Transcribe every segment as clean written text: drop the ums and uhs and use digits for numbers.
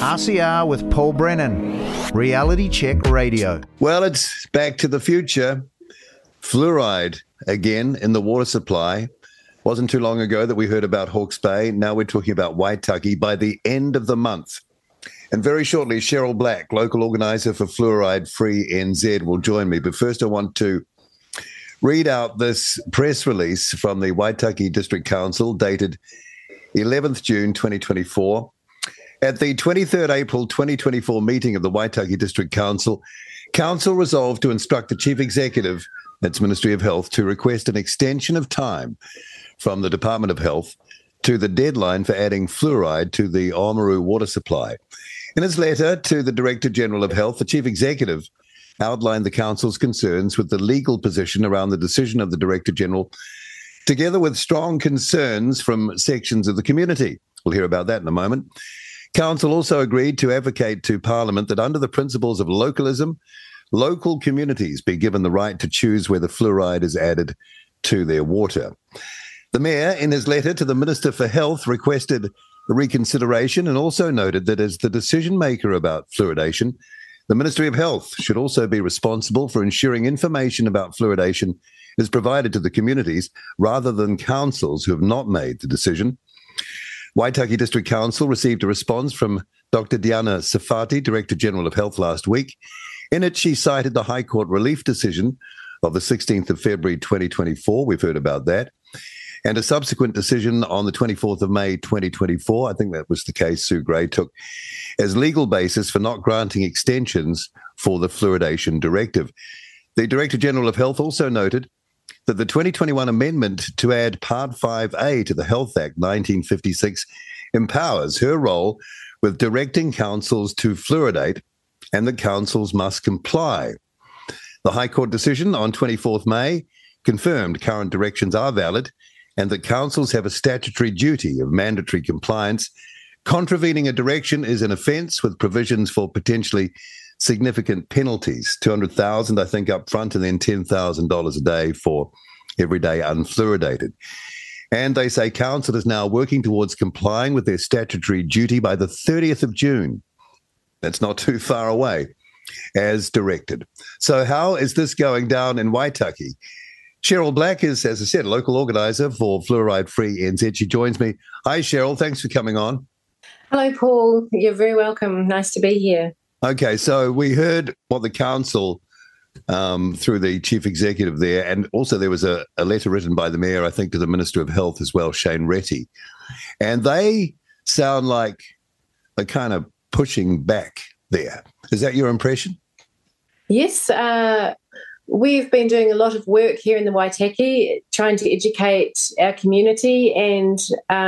RCR with Paul Brennan, Reality Check Radio. Well, it's back to the future. Fluoride again in the water supply. Wasn't too long ago that we heard about Hawke's Bay. Now we're talking about Waitaki by the end of the month. And very shortly, Cheryl Black, local organizer for Fluoride Free NZ, will join me. But first, I want to read out this press release from the Waitaki District Council dated 11th June 2024. At the 23rd April 2024 meeting of the Waitaki District Council, Council resolved to instruct the Chief Executive, that's Ministry of Health, to request an extension of time from the Department of Health to the deadline for adding fluoride to the Oamaru water supply. In his letter to the Director General of Health, the Chief Executive outlined the Council's concerns with the legal position around the decision of the Director General, together with strong concerns from sections of the community. We'll hear about that in a moment. Council also agreed to advocate to Parliament that under the principles of localism, local communities be given the right to choose whether fluoride is added to their water. The Mayor, in his letter to the Minister for Health, requested a reconsideration and also noted that as the decision maker about fluoridation, the Ministry of Health should also be responsible for ensuring information about fluoridation is provided to the communities rather than councils who have not made the decision. Waitaki District Council received a response from Dr. Diana Safati, Director General of Health, last week. In it, she cited the High Court relief decision of the 16th of February 2024. We've heard about that. And a subsequent decision on the 24th of May 2024, I think that was the case Sue Gray took, as legal basis for not granting extensions for the fluoridation directive. The Director General of Health also noted that the 2021 amendment to add Part 5A to the Health Act 1956 empowers her role with directing councils to fluoridate, and that councils must comply. The High Court decision on 24th May confirmed current directions are valid and that councils have a statutory duty of mandatory compliance. Contravening a direction is an offence with provisions for potentially significant penalties, $200,000, I think, up front, and then $10,000 a day for every day unfluoridated. And they say council is now working towards complying with their statutory duty by the 30th of June. That's not too far away, as directed. So how is this going down in Waitaki? Cheryl Black is, as I said, a local organiser for Fluoride Free NZ. She joins me. Hi, Cheryl. Thanks for coming on. Hello, Paul. You're very welcome. Nice to be here. Okay, so we heard what the council, through the chief executive there, and also there was a letter written by the mayor, I think, to the Minister of Health as well, Shane Retty. And they sound like they're kind of pushing back there. Is that your impression? Yes, we've been doing a lot of work here in the Waitaki, trying to educate our community and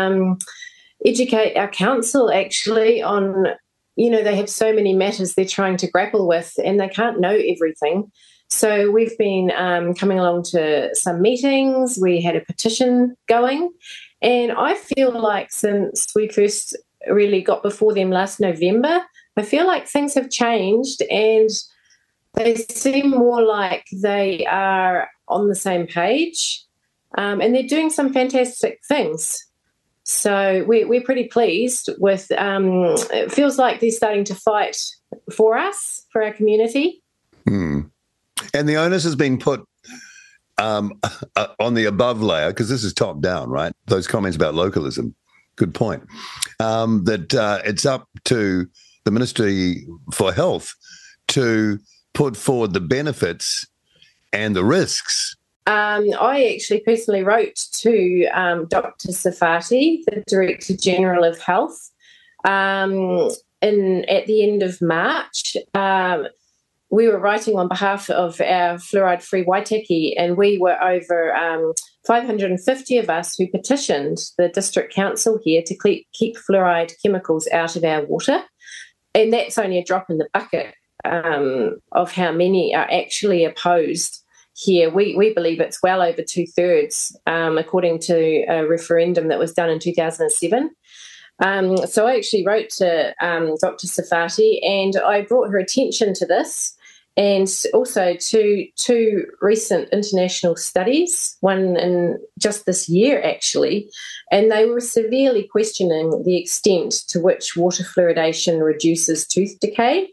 educate our council, actually, on, you know, they have so many matters they're trying to grapple with and they can't know everything. So we've been coming along to some meetings. We had a petition going. And I feel like since we first really got before them last November, I feel like things have changed and they seem more like they are on the same page, and they're doing some fantastic things. So we're pretty pleased with, it feels like they're starting to fight for us, for our community. And the onus has been put on the above layer, because this is top down, right? Those comments about localism, good point, that it's up to the Ministry for Health to put forward the benefits and the risks. I actually personally wrote to Dr. Safati, the Director General of Health, at the end of March. We were writing on behalf of our Fluoride Free Waitaki, and we were over 550 of us who petitioned the District Council here to keep fluoride chemicals out of our water. And that's only a drop in the bucket of how many are actually opposed here. We believe it's well over 2/3, according to a referendum that was done in 2007. So I actually wrote to Dr. Safati and I brought her attention to this. and also two recent international studies, one in just this year actually, and they were severely questioning the extent to which water fluoridation reduces tooth decay.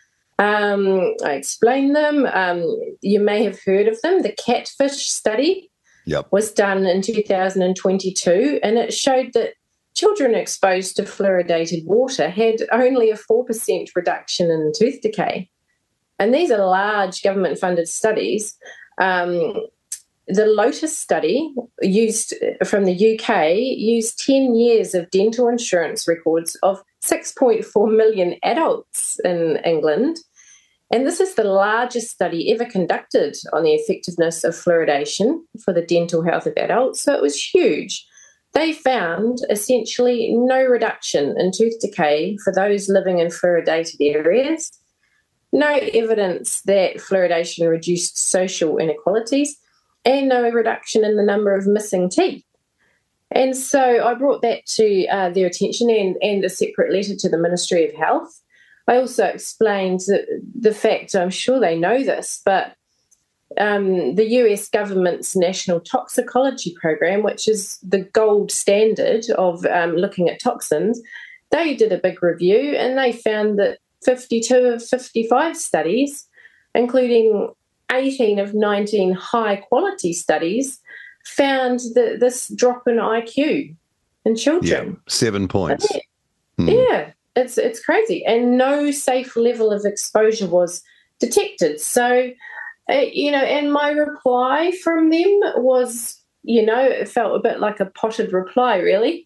I explained them. You may have heard of them. The Catfish study was done in 2022, and it showed that children exposed to fluoridated water had only a 4% reduction in tooth decay. And these are large government-funded studies. The Lotus study used from the UK used 10 years of dental insurance records of 6.4 million adults in England. And this is the largest study ever conducted on the effectiveness of fluoridation for the dental health of adults. So it was huge. They found essentially no reduction in tooth decay for those living in fluoridated areas, no evidence that fluoridation reduced social inequalities, and no reduction in the number of missing teeth. And so I brought that to their attention and a separate letter to the Ministry of Health. I also explained the fact, I'm sure they know this, but the US government's National Toxicology Program, which is the gold standard of looking at toxins, they did a big review and they found that 52 of 55 studies, including 18 of 19 high-quality studies, found this drop in IQ in children. Yeah, 7 points. Yeah, it's crazy. And no safe level of exposure was detected. So, and my reply from them was, it felt a bit like a potted reply, really.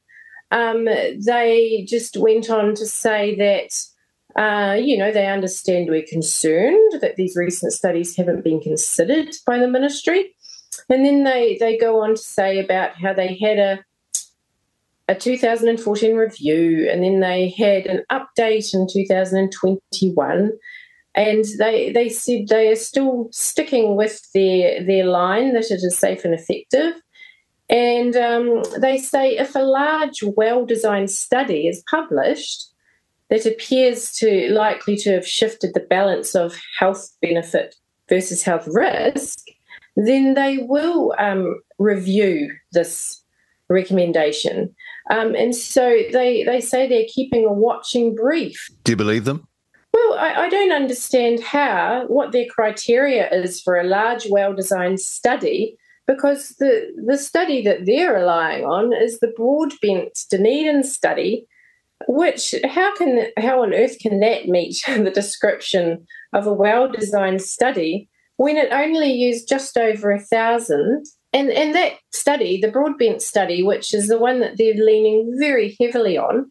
They just went on to say that, they understand we're concerned that these recent studies haven't been considered by the ministry. And then they go on to say about how they had a 2014 review, and then they had an update in 2021. And they said they are still sticking with their line that it is safe and effective. And they say if a large, well-designed study is published that appears to likely to have shifted the balance of health benefit versus health risk, then they will review this recommendation. And so they say they're keeping a watching brief. Do you believe them? Well, I don't understand what their criteria is for a large, well-designed study, because the study that they're relying on is the Broadbent-Dunedin study, which how on earth can that meet the description of a well-designed study when it only used just over 1,000? And that study, the Broadbent study, which is the one that they're leaning very heavily on,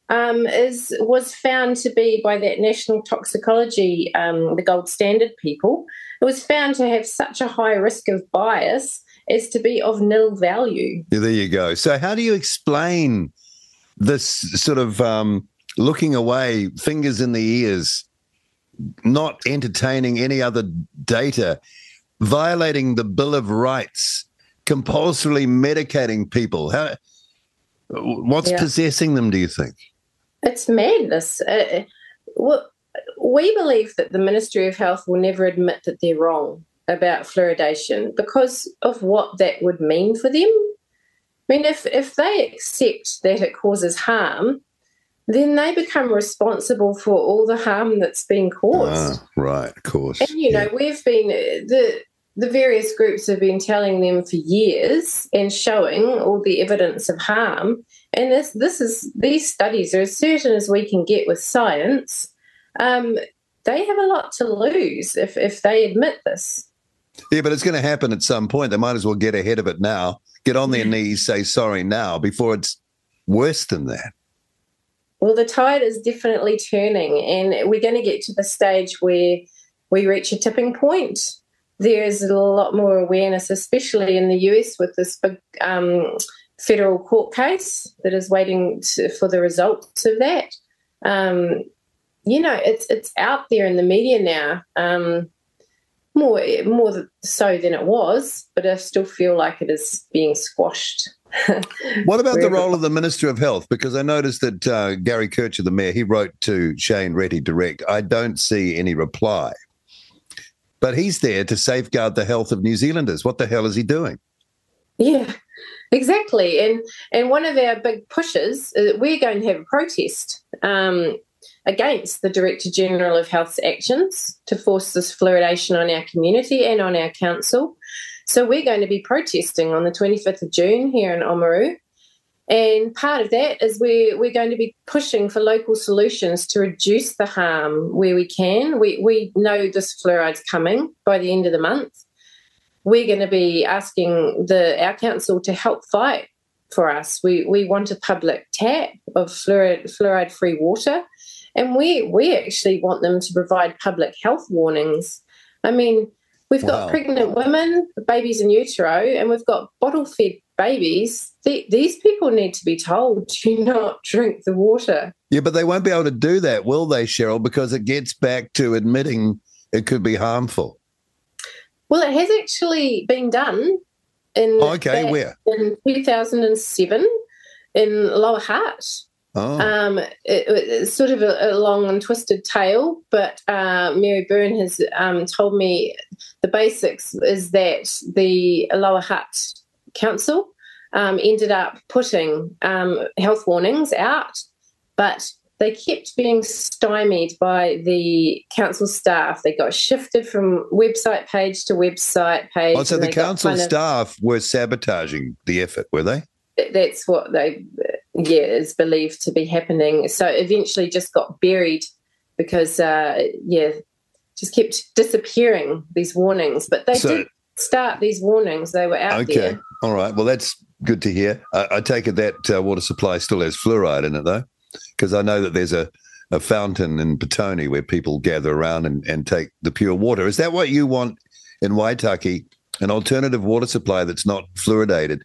was found to be by that National Toxicology, the gold standard people, it was found to have such a high risk of bias as to be of nil value. Yeah, there you go. So how do you explain this sort of looking away, fingers in the ears, not entertaining any other data, violating the Bill of Rights, compulsorily medicating people? What's possessing them, do you think? It's madness. We believe that the Ministry of Health will never admit that they're wrong about fluoridation because of what that would mean for them. I mean, if they accept that it causes harm, then they become responsible for all the harm that's been caused. Right, of course. And, we've been, the various groups have been telling them for years and showing all the evidence of harm. And these studies are as certain as we can get with science. They have a lot to lose if they admit this. Yeah, but it's going to happen at some point. They might as well get ahead of it now, get on their knees, say sorry now before it's worse than that. Well, the tide is definitely turning, and we're going to get to the stage where we reach a tipping point. There is a lot more awareness, especially in the US, with this big federal court case that is waiting for the results of that. It's out there in the media now, more so than it was, but I still feel like it is being squashed. What about the role of the Minister of Health? Because I noticed that Gary Kircher, the mayor, he wrote to Shane Reti direct. I don't see any reply. But he's there to safeguard the health of New Zealanders. What the hell is he doing? Yeah, exactly. And one of our big pushes, we're going to have a protest against the Director General of Health's actions to force this fluoridation on our community and on our council. So we're going to be protesting on the 25th of June here in Oamaru. And part of that is we're going to be pushing for local solutions to reduce the harm where we can. We know this fluoride's coming by the end of the month. We're going to be asking our council to help fight for us. We want a public tap of fluoride-free water, and we actually want them to provide public health warnings. I mean, we've got pregnant women, babies in utero, and we've got bottle-fed babies. These people need to be told, do not drink the water. Yeah, but they won't be able to do that, will they, Cheryl? Because it gets back to admitting it could be harmful. Well, it has actually been done where? In 2007 in Lower Hutt. It's sort of a long and twisted tale, but Mary Byrne has told me the basics is that the Lower Hutt Council ended up putting health warnings out, but they kept being stymied by the council staff. They got shifted from website page to website page. Oh, so the council staff were sabotaging the effort, were they? That's what is believed to be happening. So eventually just got buried because, just kept disappearing, these warnings. But they did start these warnings. They were out there. Okay, all right. Well, that's good to hear. I take it that water supply still has fluoride in it, though? Because I know that there's a fountain in Petone where people gather around and take the pure water. Is that what you want in Waitaki, an alternative water supply that's not fluoridated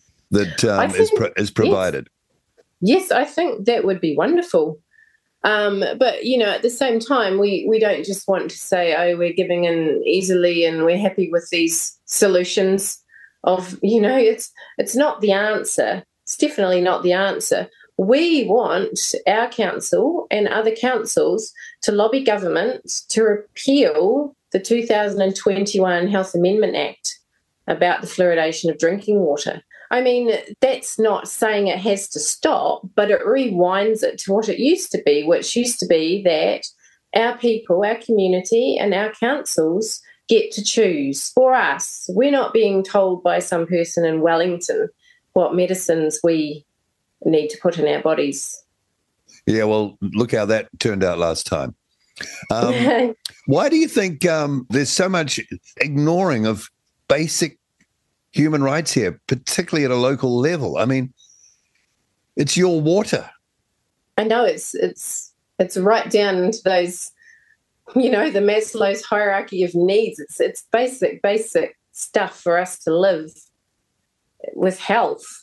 that is provided? Yes, I think that would be wonderful. But, at the same time, we don't just want to say, oh, we're giving in easily and we're happy with these solutions of, it's not the answer. It's definitely not the answer. We want our council and other councils to lobby government to repeal the 2021 Health Amendment Act about the fluoridation of drinking water. I mean, that's not saying it has to stop, but it rewinds it to what it used to be, which used to be that our people, our community, and our councils get to choose for us. We're not being told by some person in Wellington what medicines we need to put in our bodies. Yeah, well, look how that turned out last time. Why do you think there's so much ignoring of basic human rights here, particularly at a local level? I mean, it's your water. I know it's right down into those, the Maslow's hierarchy of needs. It's basic stuff for us to live with health.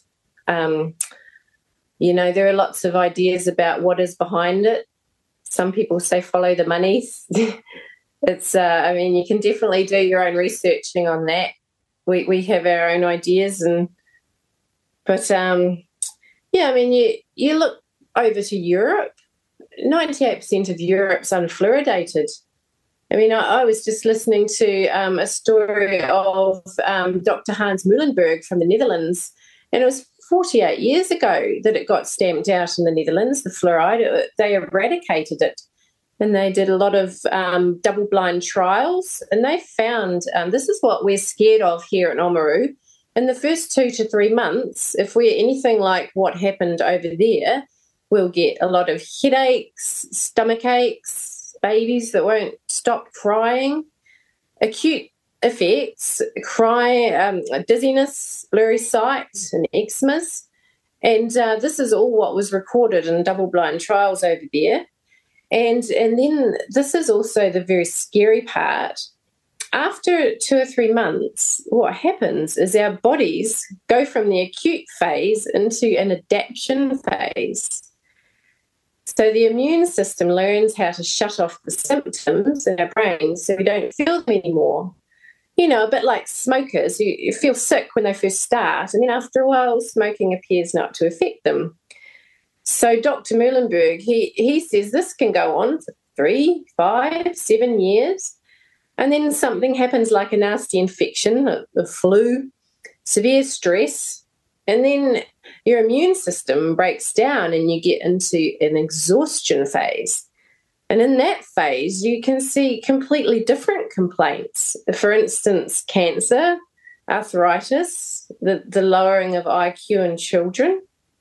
There are lots of ideas about what is behind it. Some people say follow the money. It's, you can definitely do your own researching on that. We have our own ideas, you look over to Europe. 98% of Europe's unfluoridated. I was just listening to a story of Dr. Hans Muhlenberg from the Netherlands, and it was 48 years ago that it got stamped out in the Netherlands, the fluoride. They eradicated it. And they did a lot of double-blind trials, and they found this is what we're scared of here at Oamaru. In the first 2 to 3 months, if we're anything like what happened over there, we'll get a lot of headaches, stomach aches, babies that won't stop crying, acute effects, dizziness, blurry sight, and eczemas. And this is all what was recorded in double-blind trials over there. And then this is also the very scary part. After 2 or 3 months, what happens is our bodies go from the acute phase into an adaptation phase. So the immune system learns how to shut off the symptoms in our brains so we don't feel them anymore. A bit like smokers, you feel sick when they first start, and then after a while, smoking appears not to affect them. So Dr. Muhlenberg, he says this can go on for 3, 5, 7 years. And then something happens like a nasty infection, the flu, severe stress, and then your immune system breaks down and you get into an exhaustion phase. And in that phase, you can see completely different complaints. For instance, cancer, arthritis, the lowering of IQ in children.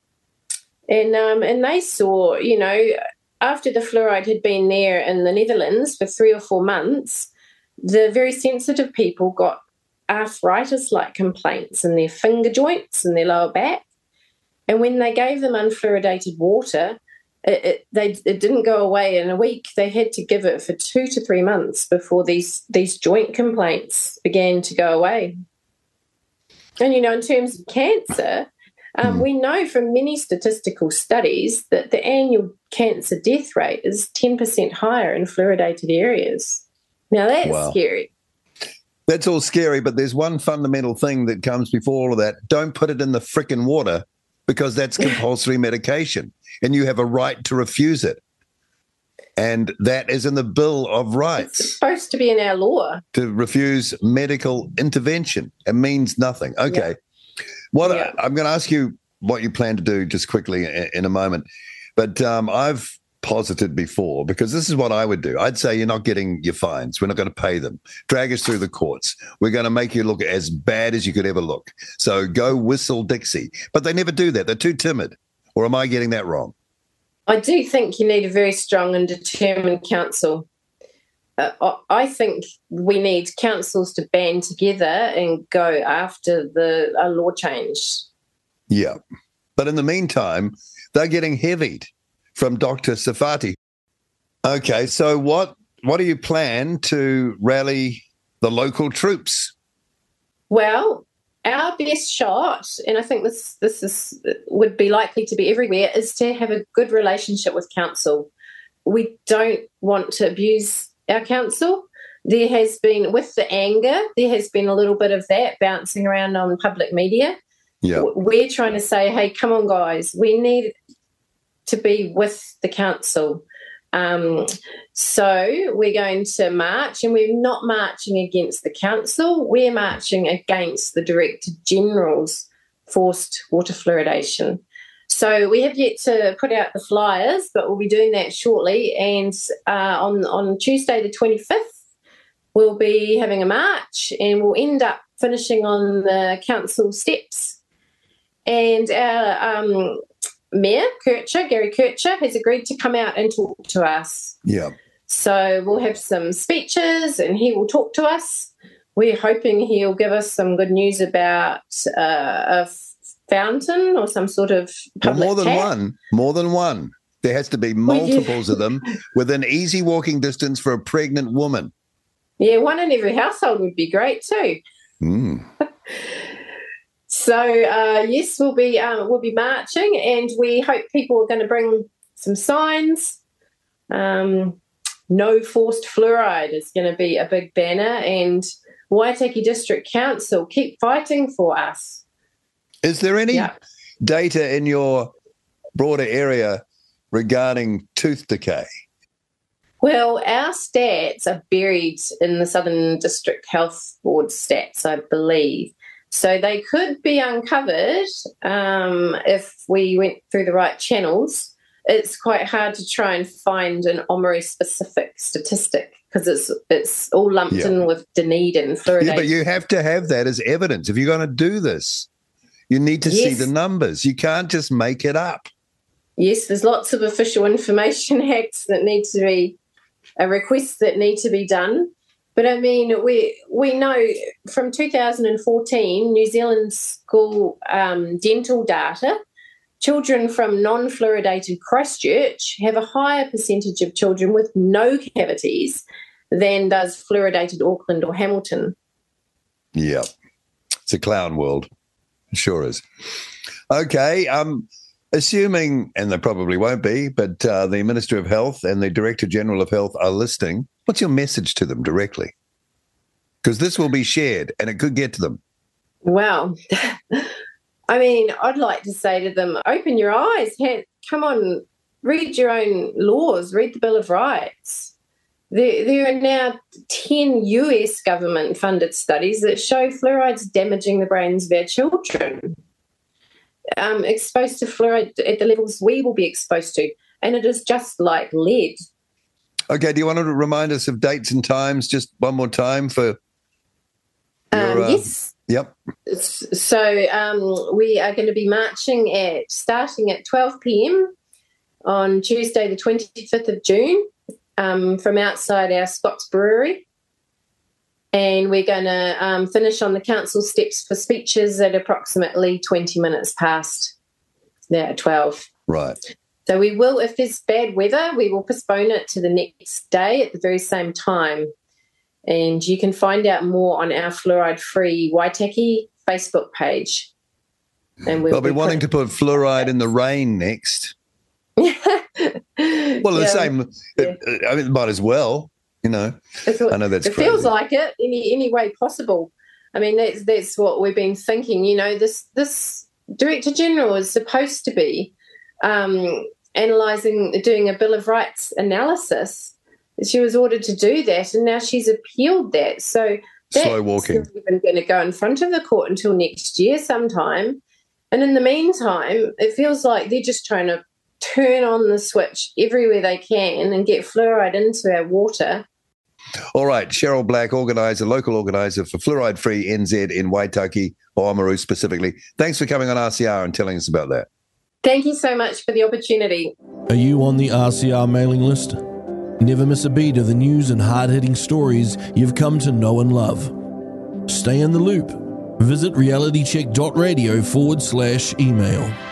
And they saw, after the fluoride had been there in the Netherlands for 3 or 4 months, the very sensitive people got arthritis-like complaints in their finger joints and their lower back. And when they gave them unfluoridated water, it didn't go away in a week. They had to give it for 2 to 3 months before these joint complaints began to go away. And, in terms of cancer, we know from many statistical studies that the annual cancer death rate is 10% higher in fluoridated areas. Now, that's scary. That's all scary, but there's one fundamental thing that comes before all of that. Don't put it in the frickin' water, because that's compulsory medication and you have a right to refuse it. And that is in the Bill of Rights. It's supposed to be in our law. To refuse medical intervention. It means nothing. Okay. Yeah. I'm going to ask you what you plan to do just quickly in a moment. But I've posited before, because this is what I would do. I'd say you're not getting your fines. We're not going to pay them. Drag us through the courts. We're going to make you look as bad as you could ever look. So go whistle Dixie. But they never do that. They're too timid. Or am I getting that wrong? I do think you need a very strong and determined council. I think we need councils to band together and go after a law change. Yeah. But in the meantime, they're getting heavied from Dr. Safati. Okay, so what do you plan to rally the local troops? Well, our best shot, and I think this would be likely to be everywhere, is to have a good relationship with council. We don't want to abuse our council. There has been, with the anger, there has been a little bit of that bouncing around on public media. Yeah. We're trying to say, hey, come on, guys, we need to be with the council. So we're going to march, and we're not marching against the council. We're marching against the Director General's forced water fluoridation. So we have yet to put out the flyers, but we'll be doing that shortly. And on Tuesday the 25th, we'll be having a march, and we'll end up finishing on the council steps. And our Mayor Gary Kircher, has agreed to come out and talk to us. Yeah. So we'll have some speeches and he will talk to us. We're hoping he'll give us some good news about a fountain or some sort of public More than one. There has to be multiples of them within easy walking distance for a pregnant woman. Yeah, one in every household would be great too. So, yes, we'll be marching, and we hope people are going to bring some signs. No forced fluoride is going to be a big banner, and Waitaki District Council, keep fighting for us. Is there any data in your broader area regarding tooth decay? Well, our stats are buried in the Southern District Health Board stats, I believe. So they could be uncovered if we went through the right channels. It's quite hard to try and find an OMERI-specific statistic because it's all lumped in with Dunedin and fluoridation. Yeah, but you have to have that as evidence. If you're going to do this, you need to see the numbers. You can't just make it up. Yes, there's lots of official information acts that need to be, requests that need to be done. But, I mean, we know from 2014, New Zealand school dental data, children from non-fluoridated Christchurch have a higher percentage of children with no cavities than does fluoridated Auckland or Hamilton. Yeah, it's a clown world. It sure is. Okay, assuming, and there probably won't be, but the Minister of Health and the Director General of Health are listening, what's your message to them directly? Because this will be shared and it could get to them. Well, I mean, I'd like to say to them, open your eyes. Come on, read your own laws, read the Bill of Rights. There are now 10 US government-funded studies that show fluoride's damaging the brains of our children. Exposed to fluoride at the levels we will be exposed to, and it is just like lead. Okay, do you want to remind us of dates and times just one more time for your, yes. Yep. So we are going to be marching starting at 12 p.m. on Tuesday the 25th of June from outside our Scott's Brewery. And we're going to finish on the council steps for speeches at approximately 20 minutes past 12. Right. So we will, if there's bad weather, we will postpone it to the next day at the very same time. And you can find out more on our Fluoride-Free Waitaki Facebook page. And we'll be wanting to put fluoride in the rain next. Well, the same. Yeah. I mean, might as well. I know that's. It crazy. Feels like it any way possible. I mean, that's what we've been thinking. This Director General is supposed to be doing a Bill of Rights analysis. She was ordered to do that, and now she's appealed that. So slow walking. That's not even going to go in front of the court until next year sometime. And in the meantime, it feels like they're just trying to turn on the switch everywhere they can and get fluoride into our water. All right, Cheryl Black, local organiser for Fluoride Free NZ in Waitaki, or Oamaru specifically. Thanks for coming on RCR and telling us about that. Thank you so much for the opportunity. Are you on the RCR mailing list? Never miss a beat of the news and hard-hitting stories you've come to know and love. Stay in the loop. Visit realitycheck.radio/email.